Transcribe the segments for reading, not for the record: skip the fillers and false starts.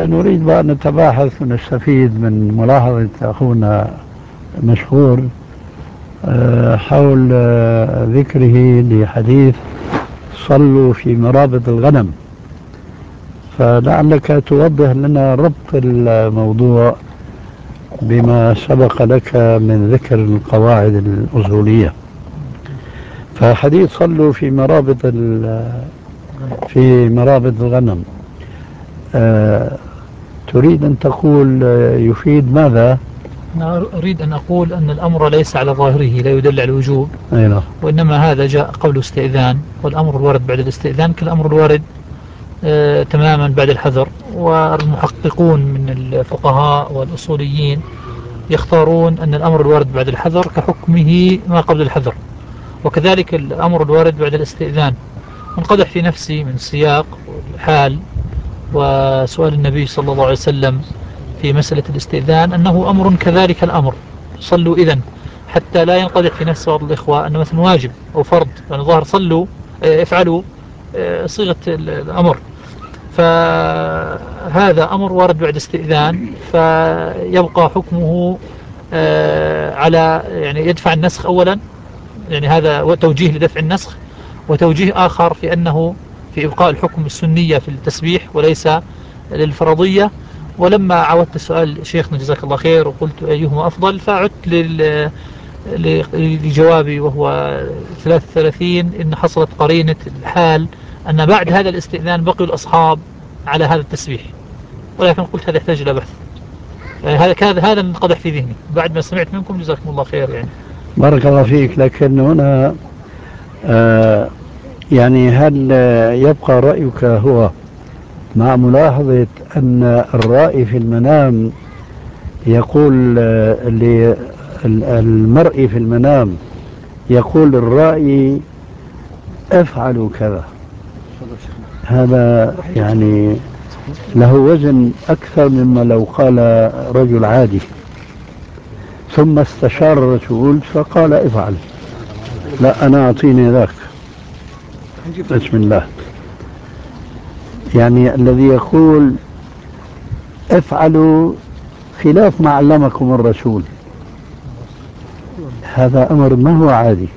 نريد بقى أن نتباحث ونستفيد من ملاحظة أخونا مشهور حول ذكره لحديث صلوا في مرابض الغنم، فلعلك توضح لنا ربط الموضوع بما سبق لك من ذكر القواعد الأصولية. فحديث صلوا في مرابض الغنم تريد أن تقول يفيد ماذا؟ أنا أريد أن أقول أن الأمر ليس على ظاهره لا يدل على الوجوب، وإنما هذا جاء قبل استئذان، والأمر الوارد بعد الاستئذان كالأمر الوارد تماما بعد الحذر. والمحققون من الفقهاء والأصوليين يختارون أن الأمر الوارد بعد الحذر كحكمه ما قبل الحذر، وكذلك الأمر الوارد بعد الاستئذان. انقدح في نفسي من سياق الحال وسؤال النبي صلى الله عليه وسلم في مسألة الاستئذان أنه أمر كذلك الأمر، صلوا إذن، حتى لا ينقدح في نفس بعض الإخوة أنه مثل واجب أو فرض، يعني ظهر صلوا افعلوا صيغة الأمر، فهذا أمر وارد بعد استئذان، فيبقى حكمه على يعني يدفع النسخ أولا، يعني هذا توجيه لدفع النسخ، وتوجيه آخر في أنه في إبقاء الحكم السنية في التسبيح وليس للفرضية. ولما عودت سؤال شيخنا جزاك الله خير وقلت أيهما أفضل، فعدت لجوابي وهو 33 إن حصلت قرينة الحال أن بعد هذا الاستئذان بقي الأصحاب على هذا التسبيح، ولكن قلت هذا يحتاج إلى بحث. هذا انقدح في ذهني بعد ما سمعت منكم، جزاكم الله خير. يعني بارك الله فيك. لكن هنا يعني هل يبقى رأيك هو مع ملاحظة أن الرائي في المنام يقول للمرء في المنام يقول الرائي افعلوا كذا، هذا يعني له وزن أكثر مما لو قال رجل عادي ثم استشار الرسول فقال افعل؟ لا، أنا أعطيني ذاك، بسم الله. يعني الذي يقول افعلوا خلاف ما علمكم الرسول، هذا أمر ما هو عادي.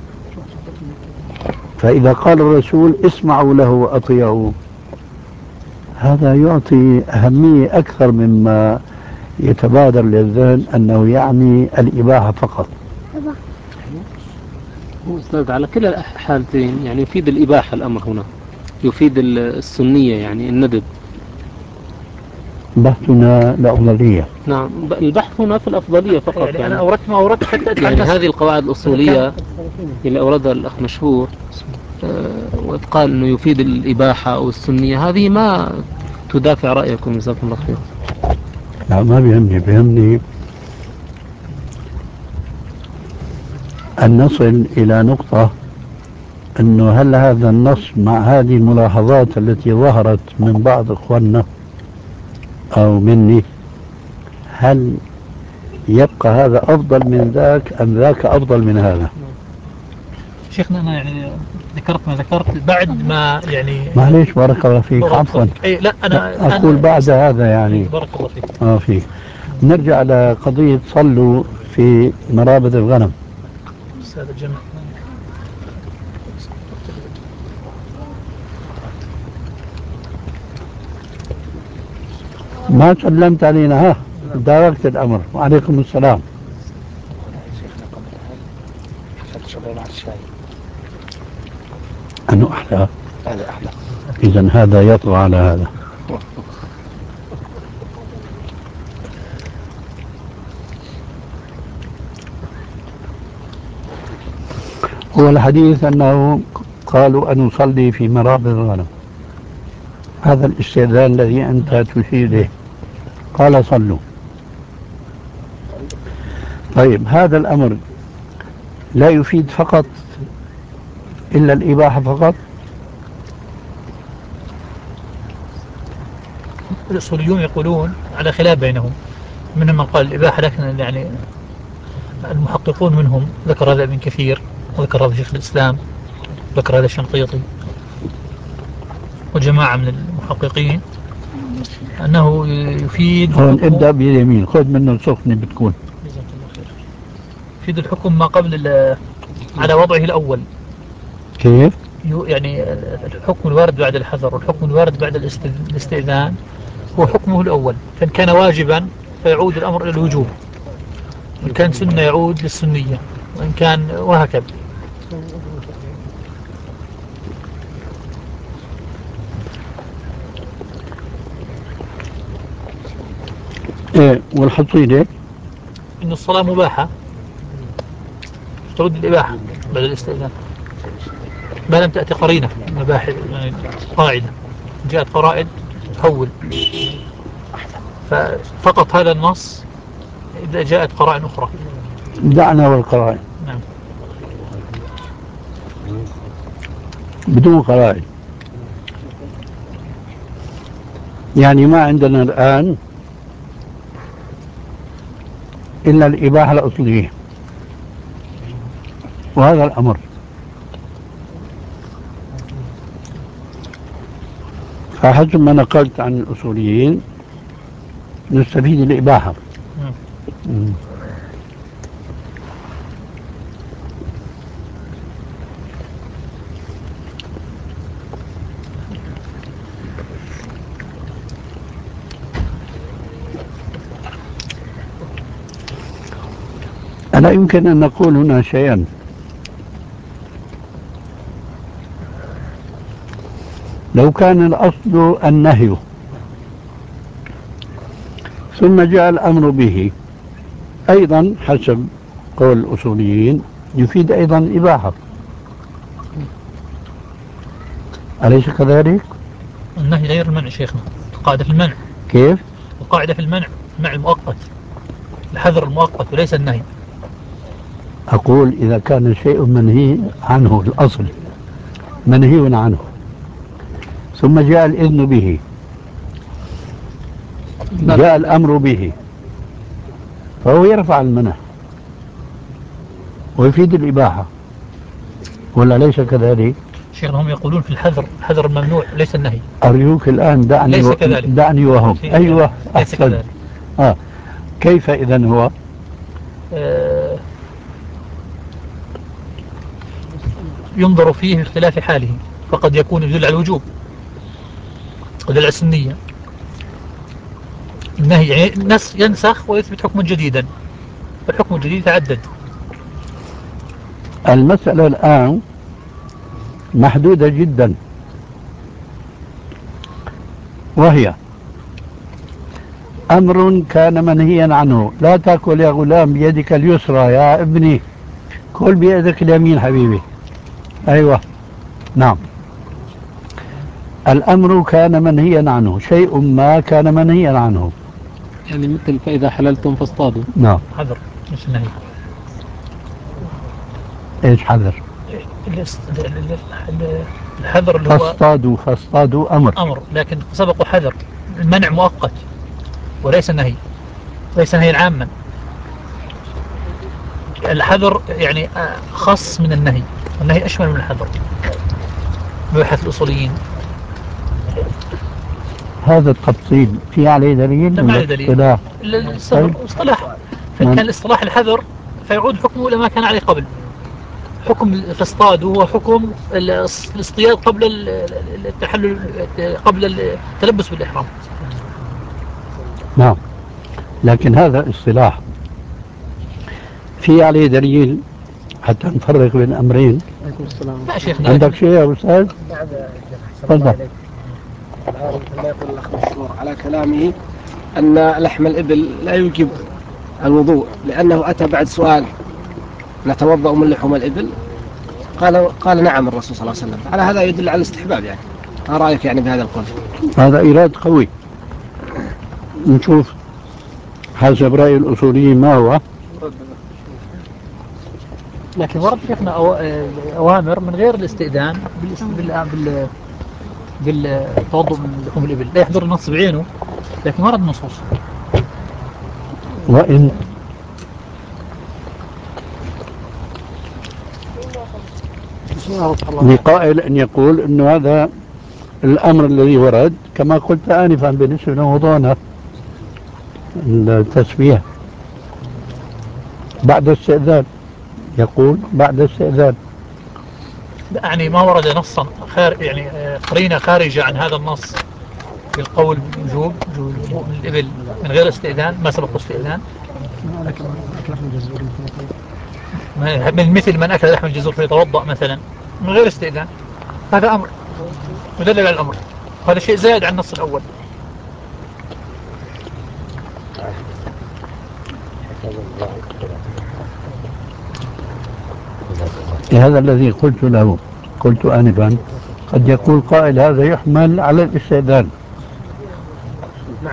فإذا قال الرسول اسمعوا له وأطيعوا، هذا يعطي أهمية أكثر مما يتبادر للذهن أنه يعني الإباحة فقط. أستاذ على كلا الحالتين يعني يفيد الإباحة الأمر هنا، يفيد السنية يعني الندب. بحثنا الأفضلية. نعم، البحث هنا في الأفضلية فقط. يعني أنا أوردت ما أوردت حتى أدفع يعني هذه القواعد الأصولية اللي أوردها الأخ مشهور وقال أنه يفيد الإباحة أو السنية، هذه ما تدافع رأيكم جزاكم الله خير. لا، ما بيهمني أن نصل إلى نقطة أنه هل هذا النص مع هذه الملاحظات التي ظهرت من بعض إخواننا أو مني، هل يبقى هذا أفضل من ذاك أم ذاك أفضل من هذا؟ شيخنا أنا يعني ذكرت ما ذكرت بعد ما يعني معليش بارك الله فيك، عفوا. لا أنا أقول بعد هذا يعني بارك الله فيك. فيك. نرجع لقضية صلوا في مرابض الغنم. أستاذ الجمع ما سلمت علينا، ها داركت الأمر. وعليكم السلام. أنه أحلى؟ هذا أحلى. إذن هذا يطغى على هذا. هو الحديث أنه قالوا أن نصلي في مرابض الغنم، هذا الاستئذان الذي أنت تشير إليه، قال صلوا. طيب هذا الأمر لا يفيد فقط إلا الإباحة فقط؟ الأصوليون يقولون على خلاف بينهم، منهم من قال الإباحة، لكن يعني المحققون منهم ذكر هذا ابن كثير، وذكر هذا شيخ الإسلام، وذكر هذا الشنقيطي وجماعة من المحققين، أنه يفيد هون ابدأ باليمين، خذ منه سخنة بتكون. يفيد الحكم ما قبل على وضعه الأول. كيف؟ يعني الحكم الوارد بعد الحذر والحكم الوارد بعد الاستئذان هو حكمه الأول، فإن كان واجبا فيعود الأمر إلى الوجوب، وإن كان سنة يعود للسنية، وإن كان وهكذا. ايه والحصيلة إن الصلاة مباحة تعود الإباحة بعد الاستئذان ما لم تأتي قرينة مباحة، يعني قاعدة جاءت قرائن تحول، ففقط هذا النص إذا جاءت قرائن أخرى. دعنا والقرائن. نعم. بدون قرائن يعني ما عندنا الآن إلا الإباحة الأصلية، وهذا الأمر. فحسب ما نقلت عن الأصوليين نستفيد الإباحة. ألا يمكن أن نقول هنا شيئا؟ لو كان الأصل النهي ثم جاء الأمر به أيضا حسب قول الأصوليين يفيد أيضا الإباحة، أليس كذلك؟ النهي غير المنع شيخنا، القاعدة في المنع. كيف؟ القاعدة في المنع، المنع المؤقت، الحذر المؤقت وليس النهي. أقول إذا كان شيء منهي عنه الأصل منهي عنه ثم جاء الإذن به، جاء الأمر به، فهو يرفع المنع ويفيد الإباحة، ولا ليس كذلك؟ شيخنا هم يقولون في الحذر، الحذر الممنوع ليس النهي. أرجوك الآن دعني ليس كذلك. دعني وهم. أيوة ليس كذلك. كيف إذن هو؟ ينظر فيه في اختلاف حاله، فقد يكون يدل على الوجوب يدل على السنية. النهي يعني ينسخ ويثبت حكما جديدا، فالحكم الجديد يتعدد. المسألة الآن محدودة جدا، وهي أمر كان منهيا عنه، لا تأكل يا غلام بيدك اليسرى يا ابني، كل بيدك اليمين حبيبي. أيوة نعم، الأمر كان منهيا عنه، شيء ما كان منهيا عنه، يعني مثل فإذا حللتم فاصطادوا. نعم. حذر مش نهي. ايش حذر؟ الحذر اللي هو فاصطادوا أمر، لكن سبقوا حذر. المنع مؤقت وليس نهي، ليس نهي عاما. الحذر يعني خاص من النهي، والنهي أشمل من الحذر ببحث الأصوليين. هذا التفصيل في عليه دليل؟ ما عليه دليل. الاصطلاح، فإن كان الاصطلاح الحذر فيعود حكمه إلى ما كان عليه قبل. حكم الاصطياد هو حكم الاصطياد قبل التحلل، قبل التلبس بالإحرام. نعم، لكن هذا اصطلاح في عليه دليل حتى نفرق بين أمرين. لا شيخنا، عندك شيء يا أستاذ؟ نعم تفضل. الآن كما يقول الأخ مشهور على كلامه أن لحم الإبل لا يوجب الوضوء، لأنه أتى بعد سؤال نتوضأ من لحوم الإبل، قال نعم الرسول صلى الله عليه وسلم، على هذا يدل على الاستحباب. يعني ما رأيك يعني بهذا القول؟ هذا إيراد قوي، نشوف حسب رأي الأصوليين ما هو. لكن ورد شيخنا أوامر من غير الاستئذان بالتوضؤ من لحوم الإبل، لا يحضر النص بعينه، لكن ورد نصوص. وإن لقائل أن يقول أنه هذا الأمر الذي ورد كما قلت آنفا بالنسبة لموضوعنا التسبيح بعد استئذان، يقول بعد استئذان. يعني ما ورد نصا يعني قرينة خارجة عن هذا النص في القول بوجوب الوضوء من الإبل من غير استئذان، ما سبق استئذان. من مثل من أكل لحم الجزور فيتوضأ مثلا من غير استئذان، هذا أمر مدلل على الأمر، هذا شيء زائد عن النص الأول. هذا الذي قلت له، قلت آنفا قد يقول قائل هذا يحمل على الاستئذان. نعم.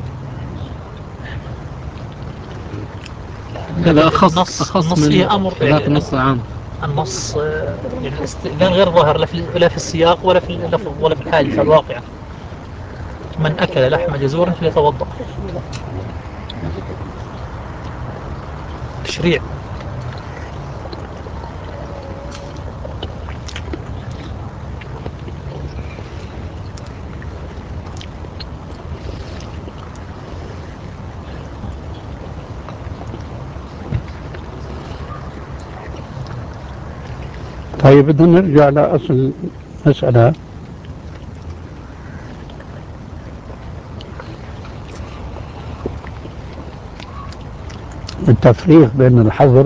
هذا أخص من أمر خلاف النص العام. النص يعني الاستئذان غير ظاهر لا في السياق ولا في اللفظ ولا في الحادثة الواقعة. من أكل لحم جزور فليتوضأ. تشريع. طيب بدنا نرجع لأصل المسألة. التفريق بين الحظر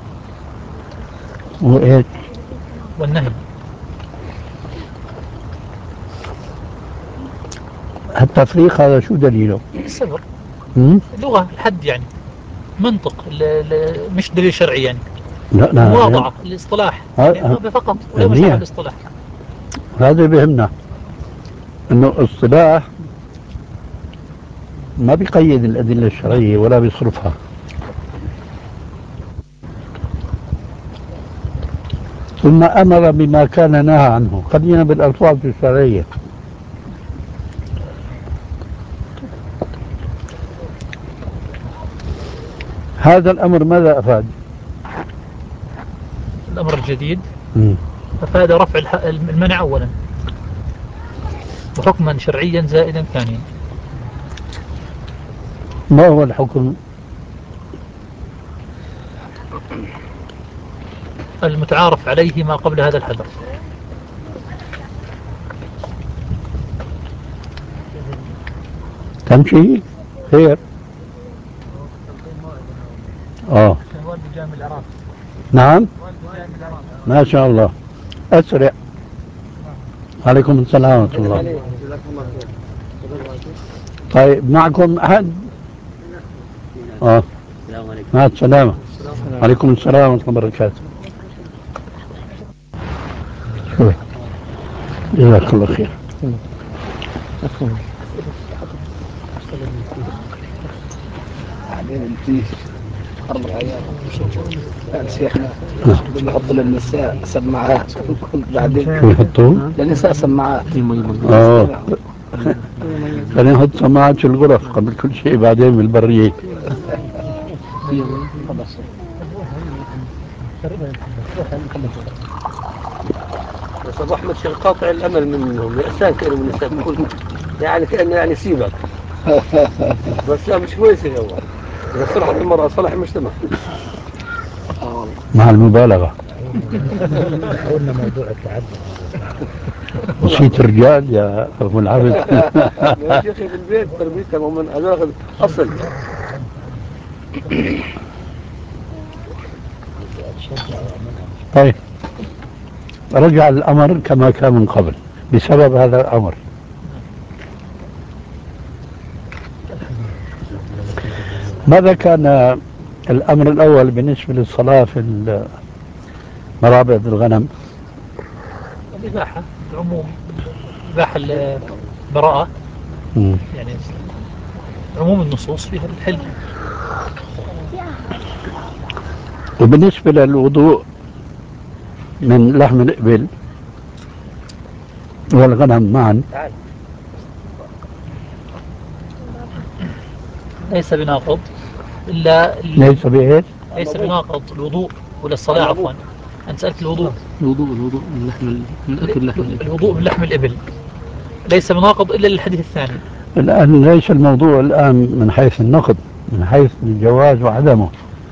وإيش والنهي. التفريق هذا شو دليله؟ السبر، لغة الحد يعني منطق مش دليل شرعي يعني. لا مواضعة الاصطلاح يعني فقط ولا مشابه الاصطلاح. هذا بيهمنا انه اصطلاح ما بيقيد الأدلة الشرعية ولا بيصرفها. ثم أمر بما كان نهى عنه. خلينا بالألفاظ الشرعية. هذا الأمر ماذا أفاد؟ الأمر الجديد أفاد رفع المنع أولا وحكما شرعيا زائدا ثانيا. ما هو الحكم؟ المتعارف عليه ما قبل هذا الحذر. تمشي خير. نعم ما شاء الله أسرع. عليكم السلام ورحمة الله. طيب معكم أحد؟ السلام عليكم. مع السلامة. عليكم السلام ورحمة الله وبركاته. جزاك الله خير. بعدين انتي 4 آيات شيخنا بنحط للنساء سماعات بعدين شو يحطوا؟ للنساء سماعات. خلينا نحط سماعات في الغرف قبل كل شيء، بعدين بالبرية. بس ابو احمد شيخ قاطع الامل منهم يأسان كانوا من النساء يعني كانه يعني سيبك بس لا مش كويس يا هو اذا صلحت المرأة صلح المجتمع مع المبالغة. قلنا موضوع التعدد نسيت الرجال يا ابو العبد. يا شيخي في البيت تربيتها من هذا اصل. طيب رجع الأمر كما كان من قبل بسبب هذا الأمر. ماذا كان الأمر الأول بالنسبة للصلاة في مرابع الغنم؟ الإباحة العموم، إباحة البراءة يعني عموم النصوص فيها الحل. وبالنسبة للوضوء من لحم الإبل والغنم معا ليس بناقض إلا ليس بإيش؟ ليس بناقض الوضوء ولا الصلاة عفوا. أنت سألت الوضوء. الوضوء من لحم من أكل لحم الإبل. الوضوء من لحم الإبل ليس مناقض إلا للحديث الثاني. الآن ليس الموضوع الآن من حيث النقد، من حيث الجواز وعدمه.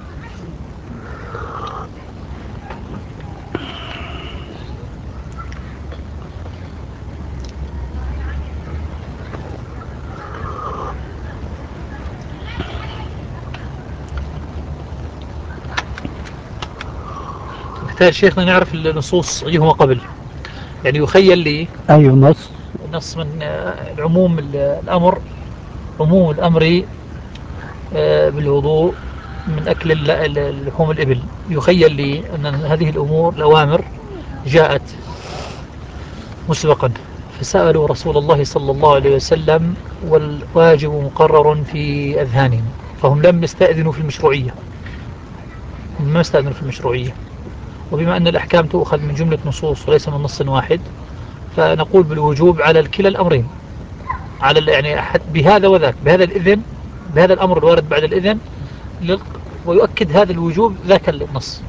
نحتاج شيخنا نعرف النصوص أيهما قبل، يعني يخيل لي أي نص؟ نص من العموم الأمر، عموم الأمر بالوضوء من أكل لحوم الإبل، يخيل لي أن هذه الأمور الأوامر جاءت مسبقا، فسألوا رسول الله صلى الله عليه وسلم والواجب مقرر في أذهانهم، فهم لم يستأذنوا في المشروعية، هم ما استأذنوا في المشروعية. وبما أن الأحكام تؤخذ من جملة نصوص وليس من نص واحد، فنقول بالوجوب على كلا الأمرين، على يعني بهذا وذاك، بهذا الإذن، بهذا الأمر الوارد بعد الإذن، ويؤكد هذا الوجوب ذاك النص.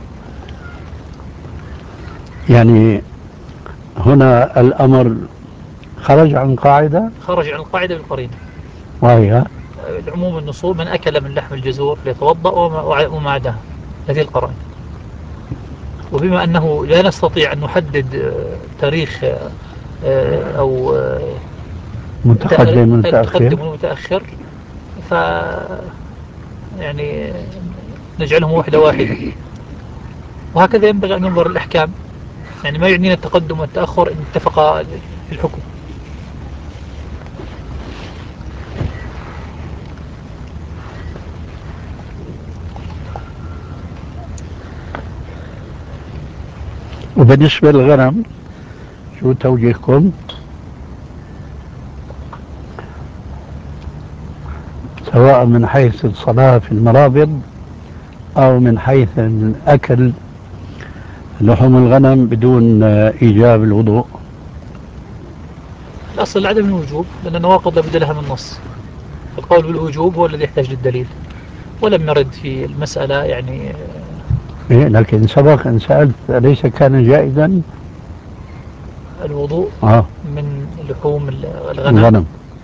يعني هنا الأمر خرج عن قاعدة، خرج عن القاعدة بالقرينة، وهي العموم النصوص من أكل من لحم الجزور ليتوضأ وما عداها، هذه القرائن. وبما أنه لا نستطيع أن نحدد تاريخ أو متقدم المتقدم والمتأخر، والمتأخر، ف يعني نجعلهم واحدة واحدة، وهكذا ينبغي أن ينظر الأحكام، يعني ما يعنينا التقدم والتأخر إن اتفقا في الحكم. وبالنسبة للغنم شو توجيهكم؟ سواء من حيث الصلاة في المرابض أو من حيث الأكل لحوم الغنم بدون إيجاب الوضوء. الأصل عدم الوجوب، لأن النواقض لابد لها من نص، القول بالوجوب هو الذي يحتاج للدليل، ولم نرد في المسألة يعني. إيه، لكن سبق أن سألت أليس كان جائزا الوضوء من لحوم الغنم.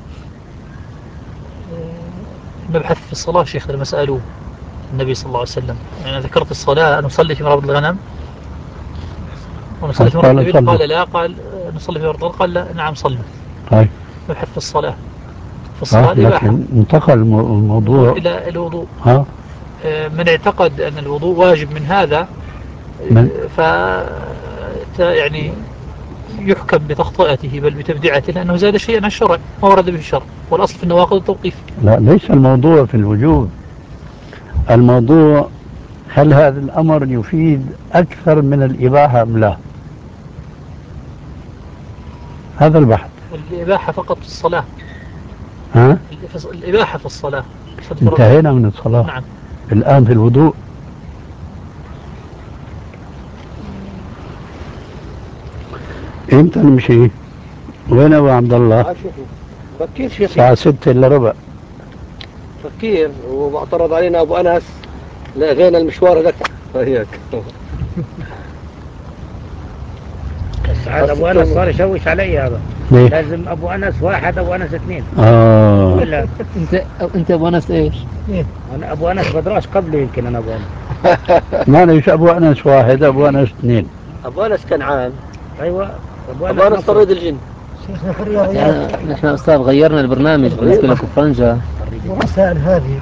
نبحث في الصلاة شيخ لما سألوه النبي صلى الله عليه وسلم، يعني ذكرت الصلاة نصلي في مرابض الغنم ونصلي في مرابض الإبل، قال لا، قال نصلي في مرابض الغنم، قال لا، نعم صلوا. طيب نبحث في الصلاة، في الصلاة الإباحة، لكن انتقل الموضوع إلى الوضوء. من اعتقد أن الوضوء واجب من هذا ف يعني يحكم بتخطئته بل بتبديعته، لأنه زاد شيئا عن الشرع ما ورد به الشرع، والأصل في النواقض التوقيف. لا، ليس الموضوع في الوجوب، الموضوع هل هذا الأمر يفيد أكثر من الإباحة أم لا؟ هذا البحث. الإباحة فقط في الصلاة. الإباحة في الصلاة. انتهينا من الصلاة. نعم. الآن في الوضوء. امتى نمشي؟ وين ابو عبد الله؟ بكير شيخ، الساعة 6 الا ربع. بكير، ومعترض علينا ابو انس لغينا المشوار لك هيك. بس عاد ابو انس صار يشوش علي هذا. ليه؟ لازم ابو انس واحد، ابو انس اثنين. ولا انت ابو انس ايش؟ انا ابو انس بدراش قبلي، يمكن انا ابو انس. ما ليش ابو انس واحد، ابو انس اثنين. ابو انس كنعان. ايوه ابو انس طريد الجن. نحن استاذ غيرنا البرنامج بالنسبه لكم فرنجة والرسائل هذه